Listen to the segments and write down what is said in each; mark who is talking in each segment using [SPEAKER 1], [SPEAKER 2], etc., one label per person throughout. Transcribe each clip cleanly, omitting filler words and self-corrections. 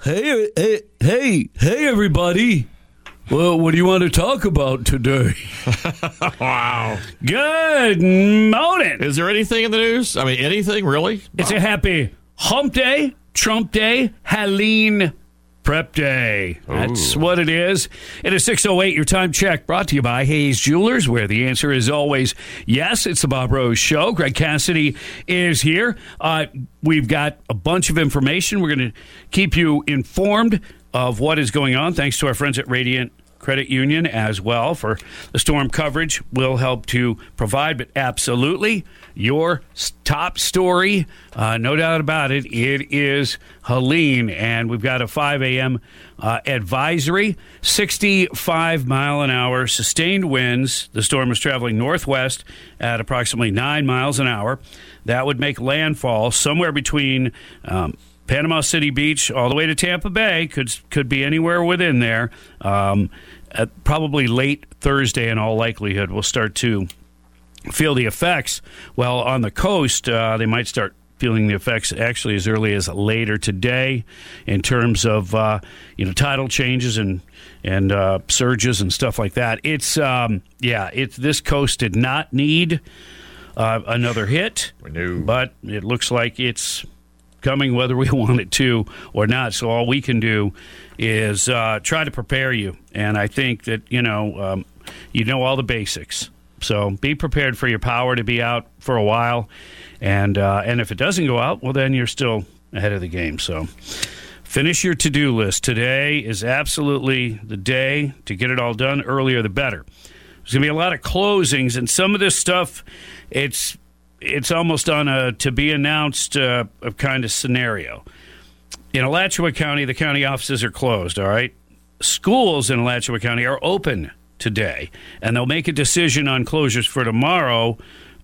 [SPEAKER 1] Hey, everybody. Well, what do you want to talk about today?
[SPEAKER 2] Wow.
[SPEAKER 1] Good morning.
[SPEAKER 2] Is there anything in the news? I mean, anything, really?
[SPEAKER 1] It's a happy hump day, Trump day, Halloween prep day. That's what it is. It is 6:08, your time check, brought to you by Hayes Jewelers, where the answer is always yes. It's the Bob Rose Show. Greg Cassidy is here. We've got a bunch of information. We're going to keep you informed of what is going on, thanks to our friends at Radiant Credit Union as well for the storm coverage we'll help to provide. But absolutely, your top story, no doubt about it, it is Helene. And we've got a 5 a.m. Advisory, 65 mile an hour sustained winds. The storm is traveling northwest at approximately 9 miles an hour. That would make landfall somewhere between Panama City Beach all the way to Tampa Bay. Could be anywhere within there. Probably late Thursday in all likelihood, we'll start to feel the effects. Well, on the coast, they might start feeling the effects actually as early as later today in terms of tidal changes and surges and stuff like that. It's this coast did not need another hit, but it looks like it's coming whether we want it to or not. So all we can do is try to prepare you. And I think that, you know all the basics. So be prepared for your power to be out for a while. And if it doesn't go out, well, then you're still ahead of the game. So finish your to-do list. Today is absolutely the day to get it all done. Earlier, the better. There's going to be a lot of closings, and some of this stuff, it's almost on a to-be-announced kind of scenario. In Alachua County, the county offices are closed, all right? Schools in Alachua County are open today, and they'll make a decision on closures for tomorrow,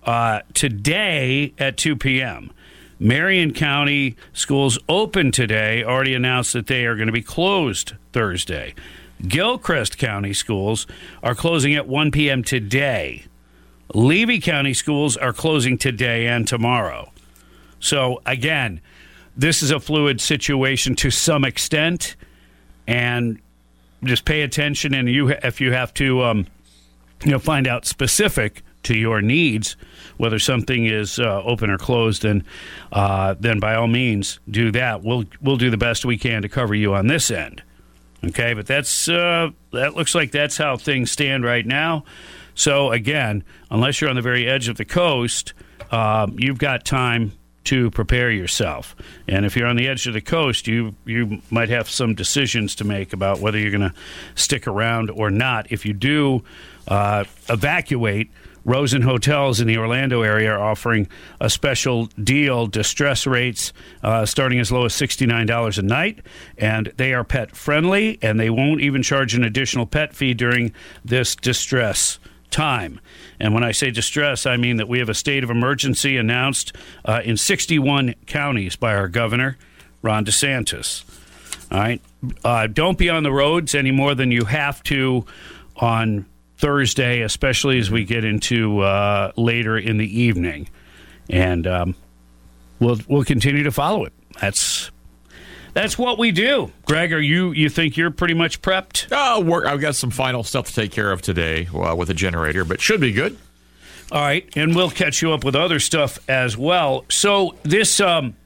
[SPEAKER 1] today at 2 p.m. Marion County schools open today, already announced that they are going to be closed Thursday. Gilchrist County schools are closing at 1 p.m. today. Levy County schools are closing today and tomorrow. So, again, this is a fluid situation to some extent, and just pay attention. And if you have to find out specific to your needs, whether something is open or closed, then by all means do that. We'll do the best we can to cover you on this end. Okay, but that looks like that's how things stand right now. So, again, unless you're on the very edge of the coast, you've got time to prepare yourself. And if you're on the edge of the coast, you might have some decisions to make about whether you're going to stick around or not. If you do evacuate, Rosen Hotels in the Orlando area are offering a special deal, distress rates starting as low as $69 a night, and they are pet-friendly, and they won't even charge an additional pet fee during this distress time. And when I say distress, I mean that we have a state of emergency announced in 61 counties by our governor, Ron DeSantis. All right? Don't be on the roads any more than you have to on Thursday, especially as we get into later in the evening. And we'll continue to follow it. That's what we do. Greg, you think you're pretty much prepped?
[SPEAKER 2] I've got some final stuff to take care of today with a generator, but should be good.
[SPEAKER 1] All right, and we'll catch you up with other stuff as well. So this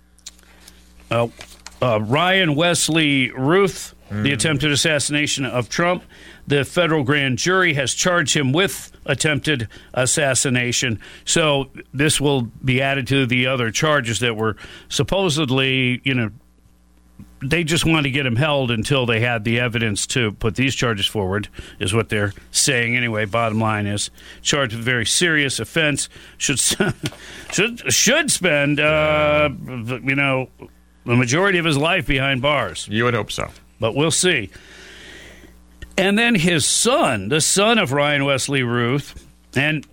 [SPEAKER 1] Ryan Wesley Ruth, the attempted assassination of Trump, the federal grand jury has charged him with attempted assassination. So this will be added to the other charges that were supposedly, they just wanted to get him held until they had the evidence to put these charges forward, is what they're saying. Anyway, bottom line is, charged with a very serious offense, should spend, the majority of his life behind bars.
[SPEAKER 2] You would hope so.
[SPEAKER 1] But we'll see. And then his son, the son of Ryan Wesley Ruth, and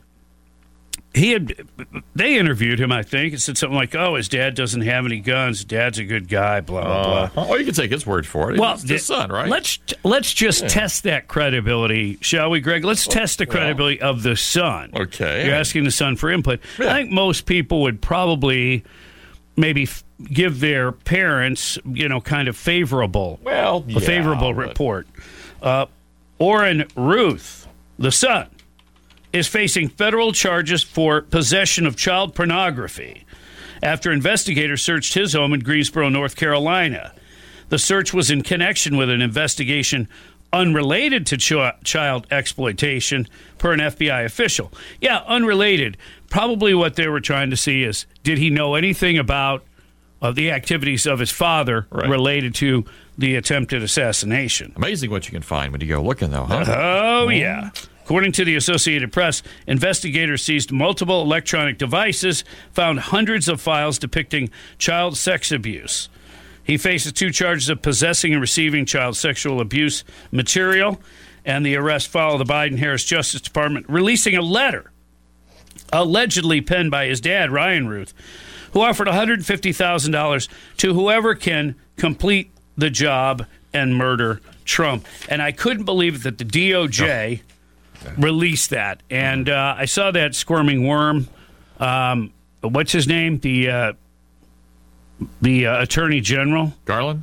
[SPEAKER 1] they interviewed him, I think, and said something like, his dad doesn't have any guns, dad's a good guy, blah, blah, blah.
[SPEAKER 2] Well, you can take his word for it. Well, it's his son, right?
[SPEAKER 1] Let's just test that credibility, shall we, Greg? Let's test the credibility of the son.
[SPEAKER 2] Okay.
[SPEAKER 1] You're asking the son for input. Yeah. I think most people would probably maybe give their parents, kind of favorable report. Orrin Ruth, the son, is facing federal charges for possession of child pornography after investigators searched his home in Greensboro, North Carolina. The search was in connection with an investigation unrelated to child exploitation, per an FBI official. Yeah, unrelated. Probably what they were trying to see is, did he know anything about the activities of his father related to the attempted assassination?
[SPEAKER 2] Amazing what you can find when you go looking, though, huh?
[SPEAKER 1] Oh, yeah. According to the Associated Press, investigators seized multiple electronic devices, found hundreds of files depicting child sex abuse. He faces 2 charges of possessing and receiving child sexual abuse material, and the arrest followed the Biden-Harris Justice Department releasing a letter allegedly penned by his dad, Ryan Ruth, who offered $150,000 to whoever can complete the job and murder Trump. And I couldn't believe that the DOJ released that. And I saw that squirming worm. What's his name? The Attorney General?
[SPEAKER 2] Garland?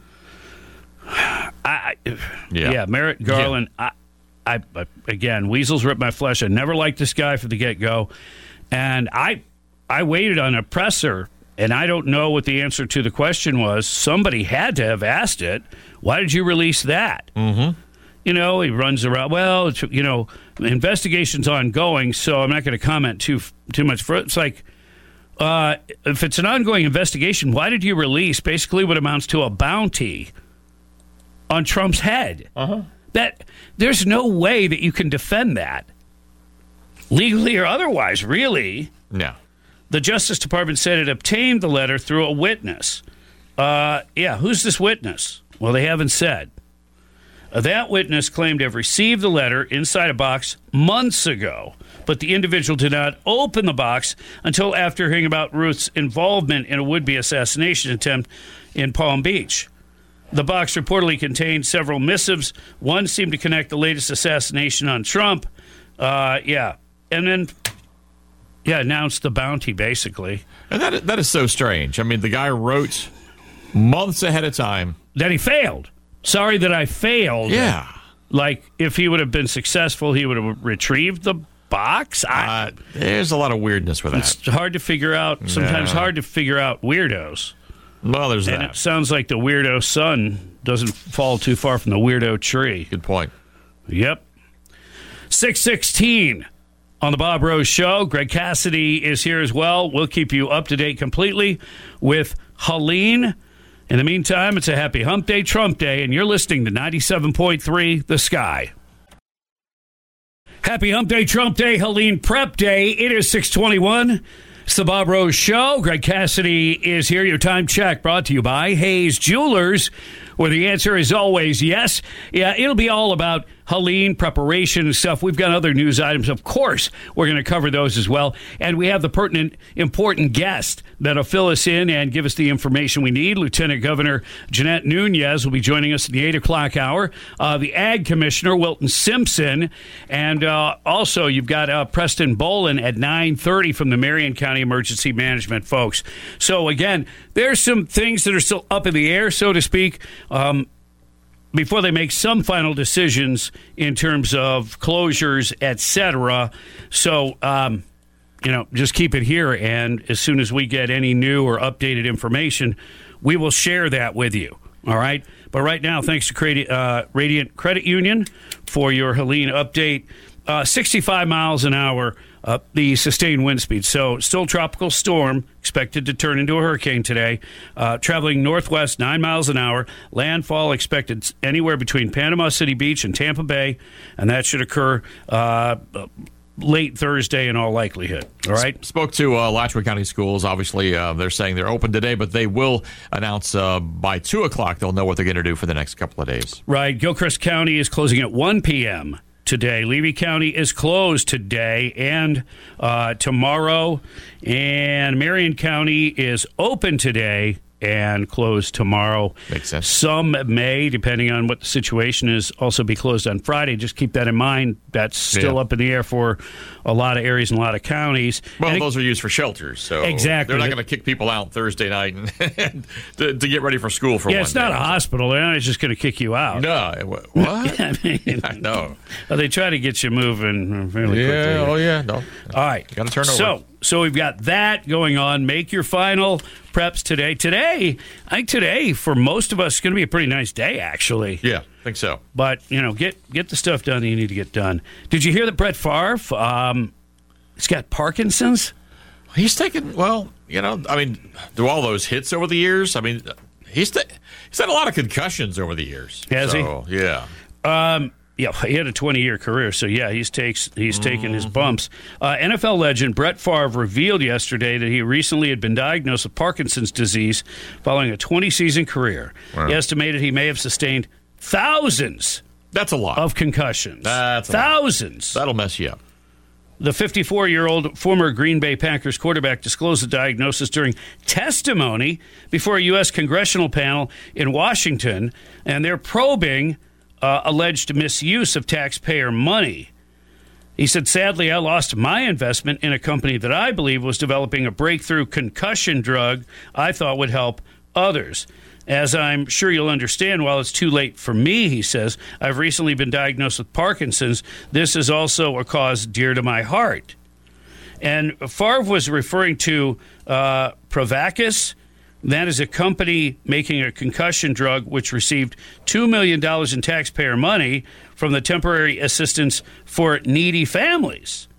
[SPEAKER 1] Merrick Garland.
[SPEAKER 2] Yeah.
[SPEAKER 1] I again, weasels rip my flesh. I never liked this guy from the get-go. And I waited on a presser, and I don't know what the answer to the question was. Somebody had to have asked it. Why did you release that?
[SPEAKER 2] Mm-hmm.
[SPEAKER 1] He runs around. Well, it's, investigation's ongoing, so I'm not going to comment too much. It's like, if it's an ongoing investigation, why did you release basically what amounts to a bounty on Trump's head?
[SPEAKER 2] Uh-huh.
[SPEAKER 1] That there's no way that you can defend that, legally or otherwise, really.
[SPEAKER 2] No.
[SPEAKER 1] The Justice Department said it obtained the letter through a witness. Who's this witness? Well, they haven't said. That witness claimed to have received the letter inside a box months ago, but the individual did not open the box until after hearing about Ruth's involvement in a would-be assassination attempt in Palm Beach. The box reportedly contained several missives. One seemed to connect the latest assassination on Trump. And then announced the bounty, basically.
[SPEAKER 2] And that is so strange. I mean, the guy wrote months ahead of time
[SPEAKER 1] that he failed. Sorry that I failed.
[SPEAKER 2] Yeah.
[SPEAKER 1] Like, if he would have been successful, he would have retrieved the box.
[SPEAKER 2] There's a lot of weirdness with that.
[SPEAKER 1] It's hard to figure out. Sometimes hard to figure out weirdos.
[SPEAKER 2] Well, there's
[SPEAKER 1] and
[SPEAKER 2] that.
[SPEAKER 1] It sounds like the weirdo son doesn't fall too far from the weirdo tree.
[SPEAKER 2] Good point.
[SPEAKER 1] Yep. 6:16 on the Bob Rose Show. Greg Cassidy is here as well. We'll keep you up to date completely with Helene. In the meantime, it's a happy hump day, Trump day, and you're listening to 97.3 The Sky. Happy hump day, Trump day, Helene Prep Day. It is 6:21. It's the Bob Rose Show. Greg Cassidy is here. Your time check brought to you by Hayes Jewelers, where the answer is always yes. Yeah, it'll be all about Helene preparation and stuff. We've got other news items. Of course, we're going to cover those as well. And we have the pertinent, important guest that'll fill us in and give us the information we need. Lieutenant Governor Jeanette Nunez will be joining us in the 8 o'clock hour. The Ag Commissioner, Wilton Simpson. And also, you've got Preston Bolin at 9:30 from the Marion County Emergency Management folks. So, again, there's some things that are still up in the air, so to speak, before they make some final decisions in terms of closures, etc. So, just keep it here, and as soon as we get any new or updated information, we will share that with you, all right? But right now, thanks to Radiant Credit Union for your Helene update. 65 miles an hour, the sustained wind speed. So still tropical storm, expected to turn into a hurricane today. Traveling northwest, 9 miles an hour. Landfall expected anywhere between Panama City Beach and Tampa Bay, and that should occur late Thursday in all likelihood. All right?
[SPEAKER 2] Spoke to Alachua County Schools. Obviously, they're saying they're open today, but they will announce by 2 o'clock they'll know what they're going to do for the next couple of days.
[SPEAKER 1] Right. Gilchrist County is closing at 1 p.m. today. Levy County is closed today and tomorrow. And Marion County is open today and close tomorrow.
[SPEAKER 2] Makes sense.
[SPEAKER 1] Some may, depending on what the situation is, also be closed on Friday. Just keep that in mind. That's still up in the air for a lot of areas and a lot of counties.
[SPEAKER 2] Well, those are used for shelters, so
[SPEAKER 1] exactly.
[SPEAKER 2] They're not going to kick people out Thursday night and to get ready for school for one day.
[SPEAKER 1] Yeah, it's not a hospital. They're not just going to kick you out.
[SPEAKER 2] No. What?
[SPEAKER 1] I mean,
[SPEAKER 2] no.
[SPEAKER 1] Well, they try to get you moving fairly quickly.
[SPEAKER 2] Oh, yeah. No.
[SPEAKER 1] All right.
[SPEAKER 2] Got to turn over.
[SPEAKER 1] So we've got that going on. Make your final preps today. I think today, for most of us, is going to be a pretty nice day, actually.
[SPEAKER 2] Yeah, I think so.
[SPEAKER 1] But, get the stuff done that you need to get done. Did you hear that Brett Favre, he's got Parkinson's?
[SPEAKER 2] He's taken, through all those hits over the years, he's had a lot of concussions over the years.
[SPEAKER 1] Has he?
[SPEAKER 2] Yeah.
[SPEAKER 1] Yeah, he had a 20-year career, so yeah, he's taken his bumps. NFL legend Brett Favre revealed yesterday that he recently had been diagnosed with Parkinson's disease following a 20-season career. Wow. He estimated he may have sustained thousands.
[SPEAKER 2] That's a lot
[SPEAKER 1] of concussions.
[SPEAKER 2] That's
[SPEAKER 1] thousands.
[SPEAKER 2] That'll mess you up.
[SPEAKER 1] The 54-year-old former Green Bay Packers quarterback disclosed the diagnosis during testimony before a U.S. congressional panel in Washington, and they're probing alleged misuse of taxpayer money. He said, sadly, I lost my investment in a company that I believe was developing a breakthrough concussion drug I thought would help others. As I'm sure you'll understand, while it's too late for me, he says, I've recently been diagnosed with Parkinson's. This is also a cause dear to my heart. And Favre was referring to Provacus. That is a company making a concussion drug which received $2 million in taxpayer money from the Temporary Assistance for Needy Families.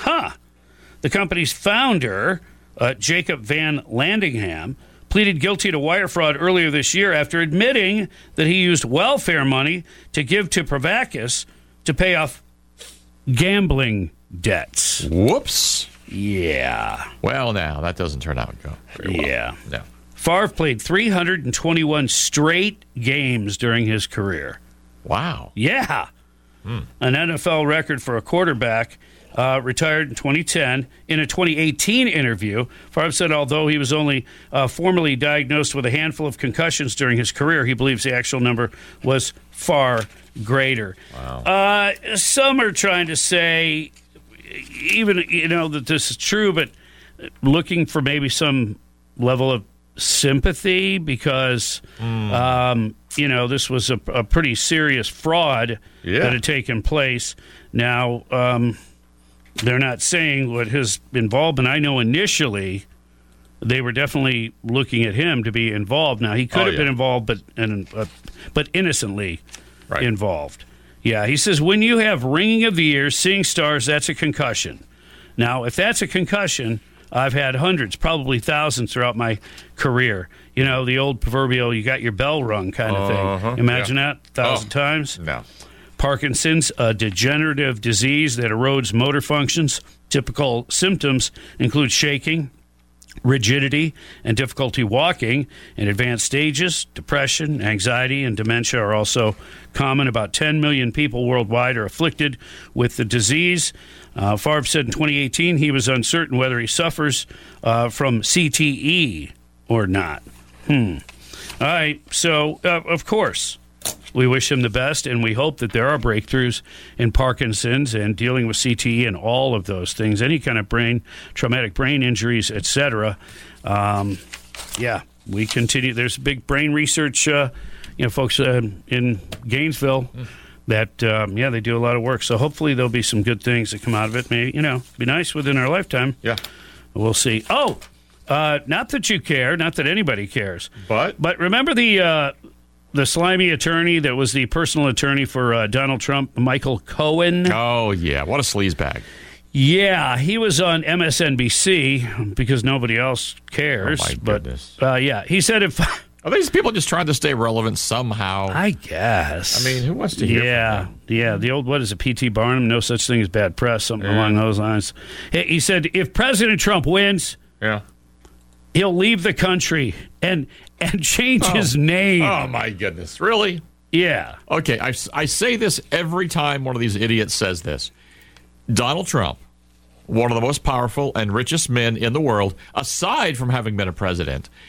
[SPEAKER 1] The company's founder, Jacob Van Landingham, pleaded guilty to wire fraud earlier this year after admitting that he used welfare money to give to Provacus to pay off gambling debts.
[SPEAKER 2] Whoops.
[SPEAKER 1] Yeah.
[SPEAKER 2] Well, now, that doesn't turn out very well.
[SPEAKER 1] Yeah.
[SPEAKER 2] No.
[SPEAKER 1] Favre played 321 straight games during his career.
[SPEAKER 2] Wow.
[SPEAKER 1] Yeah. An NFL record for a quarterback. Retired in 2010. In a 2018 interview, Favre said although he was only formally diagnosed with a handful of concussions during his career, he believes the actual number was far greater.
[SPEAKER 2] Wow.
[SPEAKER 1] Some are trying to say, even, that this is true, but looking for maybe some level of sympathy because, this was a pretty serious fraud that had taken place. Now, they're not saying what his involvement. I know initially they were definitely looking at him to be involved. Now, he could have been involved, but innocently involved. Yeah, he says, when you have ringing of the ears, seeing stars, that's a concussion. Now, if that's a concussion, I've had hundreds, probably thousands throughout my career. The old proverbial, you got your bell rung kind of thing. Imagine that 1,000 times.
[SPEAKER 2] No.
[SPEAKER 1] Parkinson's, a degenerative disease that erodes motor functions. Typical symptoms include shaking, rigidity, and difficulty walking. In advanced stages, depression, anxiety, and dementia are also common. About 10 million people worldwide are afflicted with the disease. Favre said in 2018 he was uncertain whether he suffers from CTE or not. All right, so, of course, we wish him the best, and we hope that there are breakthroughs in Parkinson's and dealing with CTE and all of those things, any kind of traumatic brain injuries, etc. We continue. There's big brain research, folks in Gainesville that, they do a lot of work. So hopefully there'll be some good things that come out of it. Maybe, be nice within our lifetime.
[SPEAKER 2] Yeah.
[SPEAKER 1] We'll see. Not that you care, not that anybody cares.
[SPEAKER 2] But
[SPEAKER 1] remember the slimy attorney that was the personal attorney for Donald Trump, Michael Cohen?
[SPEAKER 2] Oh, yeah. What a sleazebag.
[SPEAKER 1] Yeah, he was on MSNBC because nobody else cares.
[SPEAKER 2] Oh, my goodness.
[SPEAKER 1] He said if...
[SPEAKER 2] Are these people just trying to stay relevant somehow?
[SPEAKER 1] I guess.
[SPEAKER 2] Who wants to hear from them?
[SPEAKER 1] Yeah. The old, what is it, P.T. Barnum? No such thing as bad press, something along those lines. He said if President Trump wins...
[SPEAKER 2] Yeah.
[SPEAKER 1] He'll leave the country and change his name.
[SPEAKER 2] Oh, my goodness. Really?
[SPEAKER 1] Yeah.
[SPEAKER 2] Okay, I say this every time one of these idiots says this. Donald Trump, one of the most powerful and richest men in the world, aside from having been a president,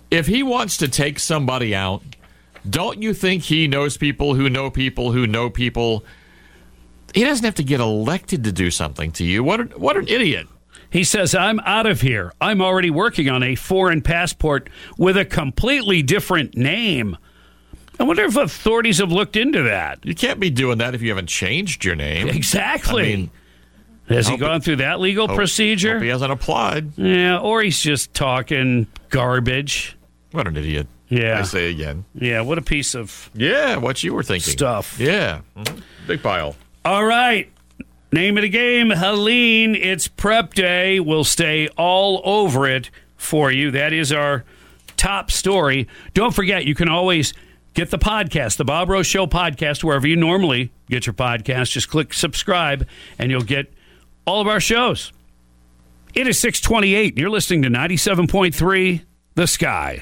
[SPEAKER 2] if he wants to take somebody out, don't you think he knows people who know people who know people? He doesn't have to get elected to do something to you. What an idiot.
[SPEAKER 1] He says, I'm out of here. I'm already working on a foreign passport with a completely different name. I wonder if authorities have looked into that.
[SPEAKER 2] You can't be doing that if you haven't changed your name.
[SPEAKER 1] Exactly.
[SPEAKER 2] I mean,
[SPEAKER 1] has he gone through that legal procedure?
[SPEAKER 2] Hope he hasn't applied.
[SPEAKER 1] Yeah, or he's just talking garbage.
[SPEAKER 2] What an idiot.
[SPEAKER 1] Yeah.
[SPEAKER 2] I say again.
[SPEAKER 1] Yeah, what a piece of
[SPEAKER 2] what you were thinking.
[SPEAKER 1] Stuff.
[SPEAKER 2] Yeah. Mm-hmm. Big pile.
[SPEAKER 1] All right. Name of the game, Helene. It's prep day. We'll stay all over it for you. That is our top story. Don't forget, you can always get the podcast, the Bob Rose Show podcast, wherever you normally get your podcast. Just click subscribe, and you'll get all of our shows. It is 6:28, and you're listening to 97.3 The Sky.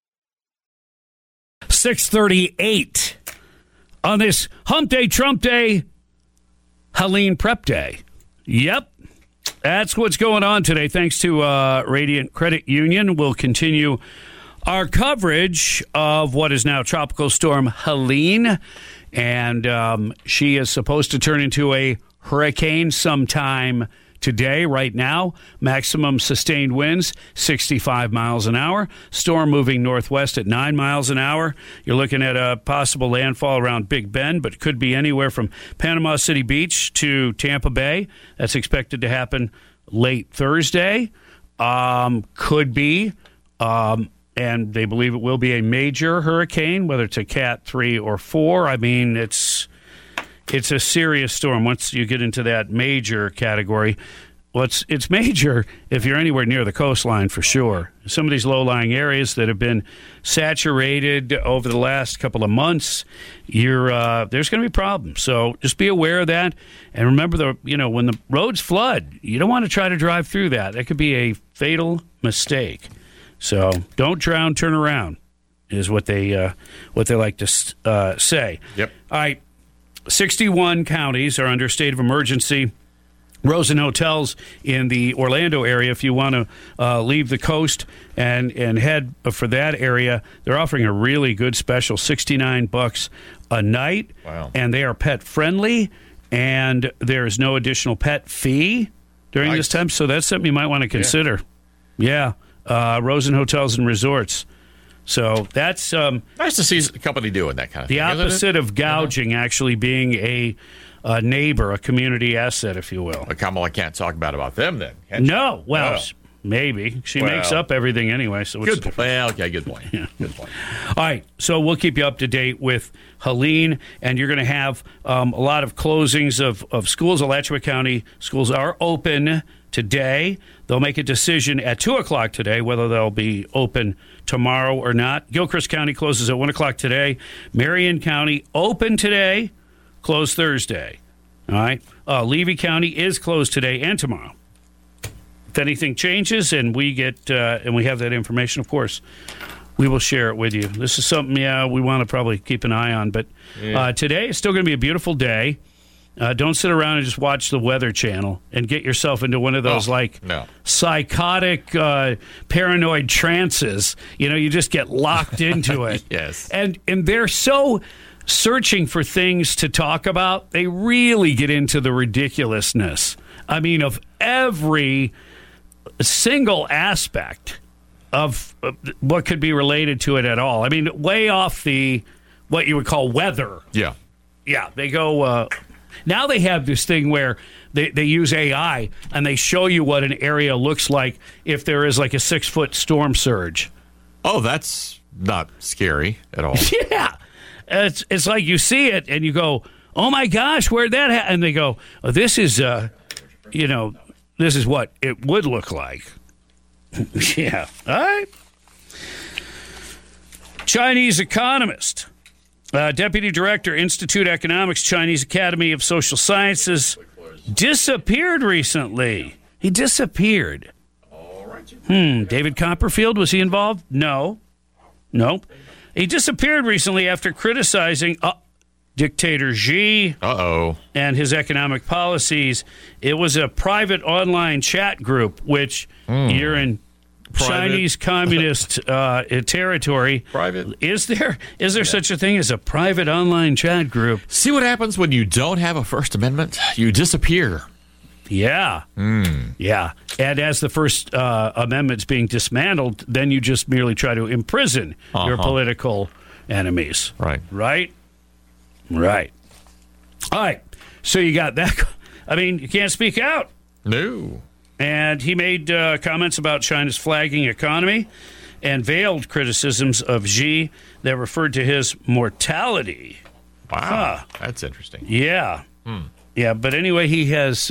[SPEAKER 1] 6:38 on this Hump Day, Trump Day, Helene Prep Day. Yep, that's what's going on today. Thanks to Radiant Credit Union, we'll continue our coverage of what is now Tropical Storm Helene, and she is supposed to turn into a hurricane sometime today. Right now, maximum sustained winds, 65 miles an hour. Storm moving northwest at 9 miles an hour. You're looking at a possible landfall around Big Bend, but could be anywhere from Panama City Beach to Tampa Bay. That's expected to happen late Thursday. Could be, and they believe it will be a major hurricane, whether it's a Cat 3 or 4. I mean, it's a serious storm. Once you get into that major category, it's major if you're anywhere near the coastline for sure. Some of these low-lying areas that have been saturated over the last couple of months, there's going to be problems. So just be aware of that, and remember when the roads flood, you don't want to try to drive through that. That could be a fatal mistake. So don't drown, turn around, is what they like to say.
[SPEAKER 2] Yep.
[SPEAKER 1] All right. 61 counties are under state of emergency. Rosen Hotels in the Orlando area, if you want to leave the coast and head for that area, they're offering a really good special, $69 a night.
[SPEAKER 2] Wow.
[SPEAKER 1] And they are pet friendly, and there's no additional pet fee during this time. So that's something you might want to consider. Yeah. Rosen Hotels and Resorts. So that's
[SPEAKER 2] nice to see a company doing that kind of
[SPEAKER 1] the
[SPEAKER 2] thing.
[SPEAKER 1] The opposite of gouging, actually being a neighbor, a community asset, if you will.
[SPEAKER 2] But Kamala can't talk about them then.
[SPEAKER 1] No, well, maybe she makes up everything anyway. So
[SPEAKER 2] good point. Well, okay, good point.
[SPEAKER 1] Yeah.
[SPEAKER 2] Good point.
[SPEAKER 1] All right, so we'll keep you up to date with Helene, and you're going to have a lot of closings of schools. Alachua County schools are open today. They'll make a decision at 2 o'clock today whether they'll be open tomorrow or not. Gilchrist County closes at 1 o'clock today. Marion County open today, closed Thursday. All right. Levy County is closed today and tomorrow. If anything changes and we get and we have that information, of course, we will share it with you. This is something, we want to probably keep an eye on. But today is still going to be a beautiful day. Don't sit around and just watch the Weather Channel and get yourself into one of those psychotic, paranoid trances. You just get locked into it.
[SPEAKER 2] Yes.
[SPEAKER 1] And they're so searching for things to talk about. They really get into the ridiculousness. I mean, of every single aspect of what could be related to it at all. I mean, way off what you would call weather.
[SPEAKER 2] Yeah.
[SPEAKER 1] Yeah, they go... Now they have this thing where they use AI and they show you what an area looks like if there is like a 6-foot storm surge.
[SPEAKER 2] Oh, that's not scary at all.
[SPEAKER 1] Yeah. It's like you see it and you go, oh my gosh, where'd that happen? And they go, oh, this is, this is what it would look like. Yeah. All right. Chinese economist. Deputy Director, Institute Economics, Chinese Academy of Social Sciences, disappeared recently. He disappeared. David Copperfield, was he involved? No. Nope. He disappeared recently after criticizing dictator Xi and his economic policies. It was a private online chat group, which you're in Chinese communist territory.
[SPEAKER 2] Private.
[SPEAKER 1] Is there such a thing as a private online chat group?
[SPEAKER 2] See what happens when you don't have a First Amendment? You disappear.
[SPEAKER 1] Yeah. Yeah. And as the First Amendment's being dismantled, then you just merely try to imprison your political enemies.
[SPEAKER 2] Right.
[SPEAKER 1] Right? Right. All right. So you got that. I mean, you can't speak out.
[SPEAKER 2] No.
[SPEAKER 1] And he made comments about China's flagging economy and veiled criticisms of Xi that referred to his mortality.
[SPEAKER 2] Wow. That's interesting.
[SPEAKER 1] Yeah. Yeah, but anyway, he has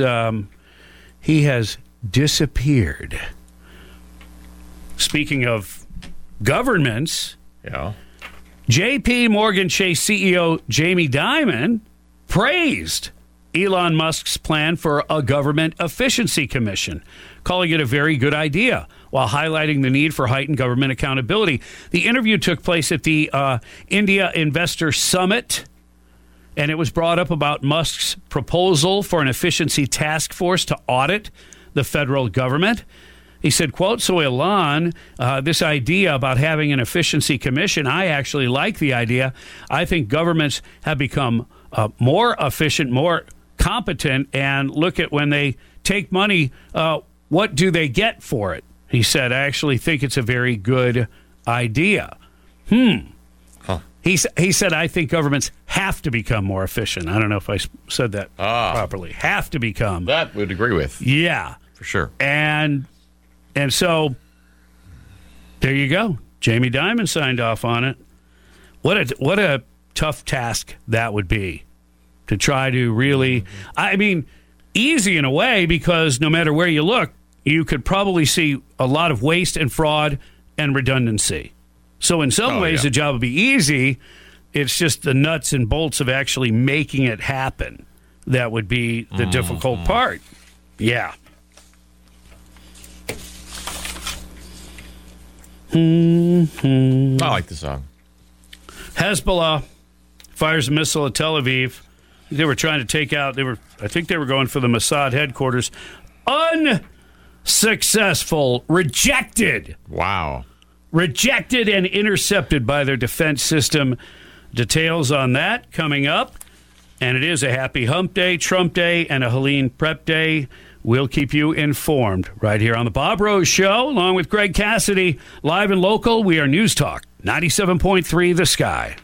[SPEAKER 1] disappeared. Speaking of governments,
[SPEAKER 2] Yeah.
[SPEAKER 1] J.P. Morgan Chase CEO Jamie Dimon praised Elon Musk's plan for a government efficiency commission, calling it a very good idea, while highlighting the need for heightened government accountability. The interview took place at the India Investor Summit, and it was brought up about Musk's proposal for an efficiency task force to audit the federal government. He said, quote, "So Elon, this idea about having an efficiency commission, I actually like the idea. I think governments have become more efficient, more competent, and look at when they take money, what do they get for it?" He said, "I actually think it's a very good idea." He said, "I think governments have to become more efficient." I don't know if I said that properly. Have to become.
[SPEAKER 2] That would agree with.
[SPEAKER 1] Yeah.
[SPEAKER 2] For sure.
[SPEAKER 1] And so there you go. Jamie Dimon signed off on it. What a tough task that would be to try to really, I mean, easy in a way, because no matter where you look, you could probably see a lot of waste and fraud and redundancy. So in some ways, the job would be easy. It's just the nuts and bolts of actually making it happen that would be the difficult part. Yeah.
[SPEAKER 2] I like the song.
[SPEAKER 1] Hezbollah fires a missile at Tel Aviv. They were trying to take out, I think they were going for the Mossad headquarters. Unsuccessful. Rejected.
[SPEAKER 2] Wow.
[SPEAKER 1] Rejected and intercepted by their defense system. Details on that coming up. And it is a happy hump day, Trump day, and a Helene prep day. We'll keep you informed right here on the Bob Rose Show, along with Greg Cassidy. Live and local, we are News Talk 97.3 The Sky.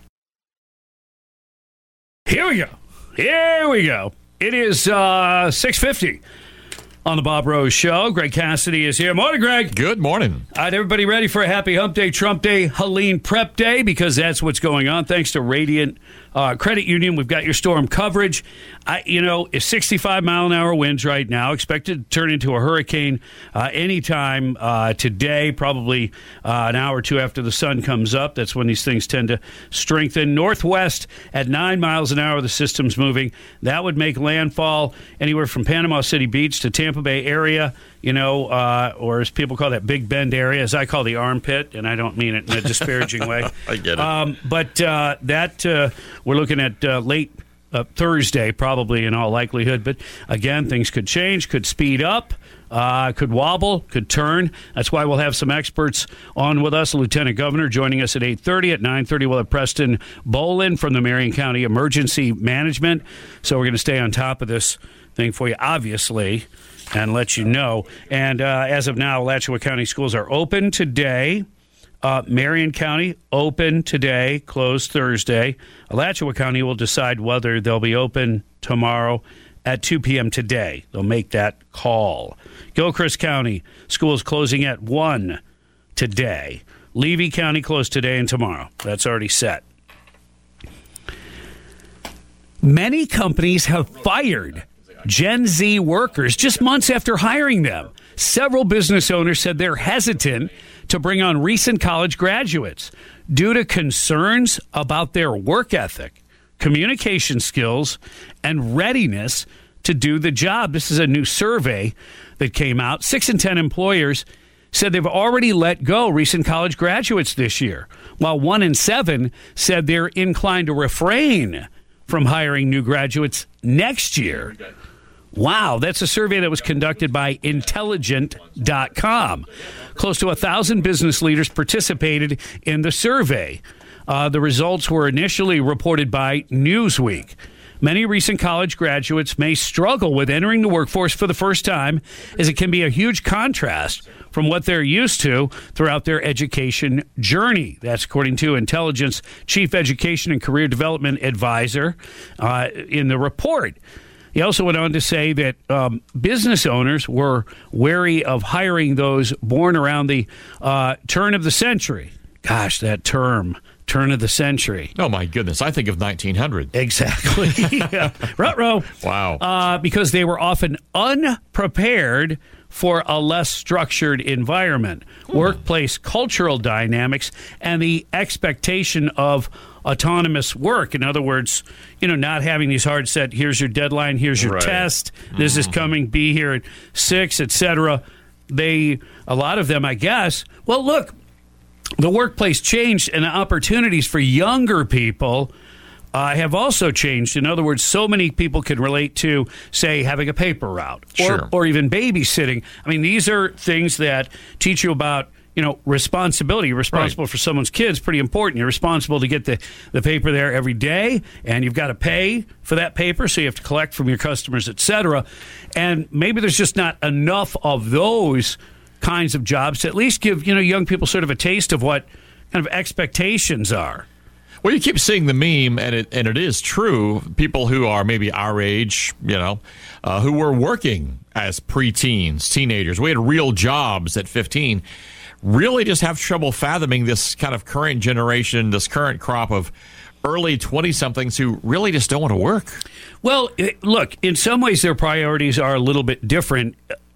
[SPEAKER 1] Here we go. It is 6:50 on the Bob Rose Show. Greg Cassidy is here. Morning, Greg.
[SPEAKER 2] Good morning.
[SPEAKER 1] All right, everybody ready for a happy hump day, Trump day, Helene prep day, because that's what's going on. Thanks to Radiant Credit Union, we've got your storm coverage. It's 65-mile-an-hour winds right now, expected to turn into a hurricane anytime today, probably an hour or two after the sun comes up. That's when these things tend to strengthen. Northwest at 9 miles an hour, the system's moving. That would make landfall anywhere from Panama City Beach to Tampa Bay area, or as people call that, Big Bend area, as I call the armpit, and I don't mean it in a disparaging way.
[SPEAKER 2] I get it.
[SPEAKER 1] But we're looking at late Thursday, probably in all likelihood. But again, things could change, could speed up, could wobble, could turn. That's why we'll have some experts on with us. Lieutenant Governor joining us at 8:30. At 9:30, we'll have Preston Bolin from the Marion County Emergency Management. So we're going to stay on top of this thing for you, obviously, and let you know. And as of now, Alachua County schools are open today. Marion County, open today, closed Thursday. Alachua County will decide whether they'll be open tomorrow at 2 p.m. today. They'll make that call. Gilchrist County, schools closing at 1 today. Levy County closed today and tomorrow. That's already set. Many companies have fired Gen Z workers just months after hiring them. Several business owners said they're hesitant to bring on recent college graduates due to concerns about their work ethic, communication skills, and readiness to do the job. This is a new survey that came out. 6 in 10 employers said they've already let go recent college graduates this year, while 1 in 7 said they're inclined to refrain from hiring new graduates next year. Wow, that's a survey that was conducted by Intelligent.com. Close to 1,000 business leaders participated in the survey. The results were initially reported by Newsweek. Many recent college graduates may struggle with entering the workforce for the first time, as it can be a huge contrast from what they're used to throughout their education journey. That's according to Intelligence Chief Education and Career Development Advisor in the report. He also went on to say that business owners were wary of hiring those born around the turn of the century. Gosh, that term, turn of the century.
[SPEAKER 2] Oh, my goodness. I think of 1900.
[SPEAKER 1] Exactly. Ruh-roh.
[SPEAKER 2] Wow.
[SPEAKER 1] Because they were often unprepared for a less structured environment, workplace cultural dynamics, and the expectation of autonomous work. In other words, not having these hard set, here's your deadline, here's your test, this is coming, be here at 6, etc. A lot of them, I guess, well, look, the workplace changed and the opportunities for younger people have also changed. In other words, so many people can relate to, say, having a paper route or even babysitting. I mean, these are things that teach you about responsibility. You're responsible for someone's kids, pretty important. You're responsible to get the paper there every day, and you've got to pay for that paper, so you have to collect from your customers, etc. And maybe there's just not enough of those kinds of jobs to at least give young people sort of a taste of what kind of expectations are.
[SPEAKER 2] Well, you keep seeing the meme, and it is true. People who are maybe our age, who were working as preteens, teenagers, we had real jobs at 15, really just have trouble fathoming this kind of current generation, this current crop of early 20-somethings who really just don't want to work.
[SPEAKER 1] Well, look, in some ways their priorities are a little bit different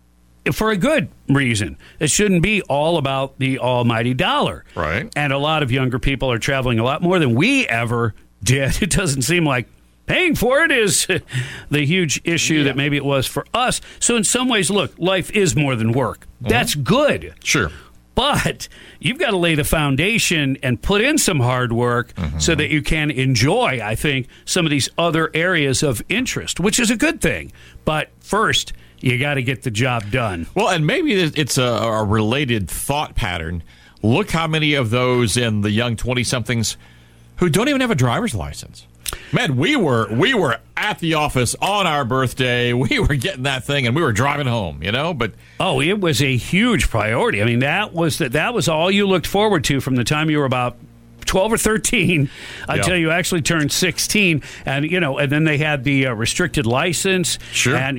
[SPEAKER 1] for a good reason. It shouldn't be all about the almighty dollar.
[SPEAKER 2] Right.
[SPEAKER 1] And a lot of younger people are traveling a lot more than we ever did. It doesn't seem like paying for it is the huge issue that maybe it was for us. So in some ways, look, life is more than work. That's good.
[SPEAKER 2] Sure.
[SPEAKER 1] But you've got to lay the foundation and put in some hard work so that you can enjoy, I think, some of these other areas of interest, which is a good thing. But first, you got to get the job done.
[SPEAKER 2] Well, and maybe it's a related thought pattern. Look how many of those in the young 20-somethings who don't even have a driver's license. Man, we were at the office on our birthday. We were getting that thing, and we were driving home, But
[SPEAKER 1] it was a huge priority. I mean, that was all you looked forward to from the time you were about 12 or 13 until you actually turned 16. And, and then they had the restricted license.
[SPEAKER 2] Sure.
[SPEAKER 1] And,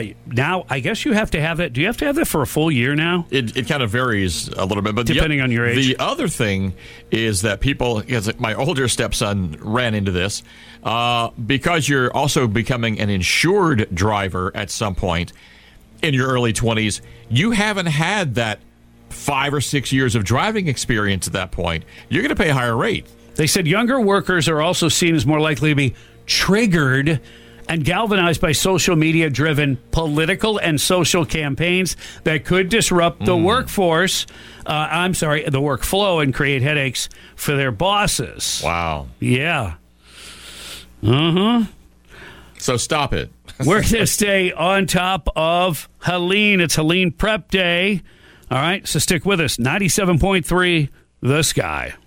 [SPEAKER 1] now I guess you have to have it. Do you have to have that for a full year now?
[SPEAKER 2] It kind of varies a little bit. But
[SPEAKER 1] depending on your age.
[SPEAKER 2] The other thing is that people, my older stepson ran into this, because you're also becoming an insured driver at some point in your early 20s, you haven't had that 5 or 6 years of driving experience at that point. You're going to pay a higher rate.
[SPEAKER 1] They said younger workers are also seen as more likely to be triggered and galvanized by social media-driven political and social campaigns that could disrupt the workforce, the workflow, and create headaches for their bosses.
[SPEAKER 2] Wow.
[SPEAKER 1] Yeah.
[SPEAKER 2] So stop it.
[SPEAKER 1] We're going to stay on top of Helene. It's Helene Prep Day. All right, so stick with us. 97.3, The Sky.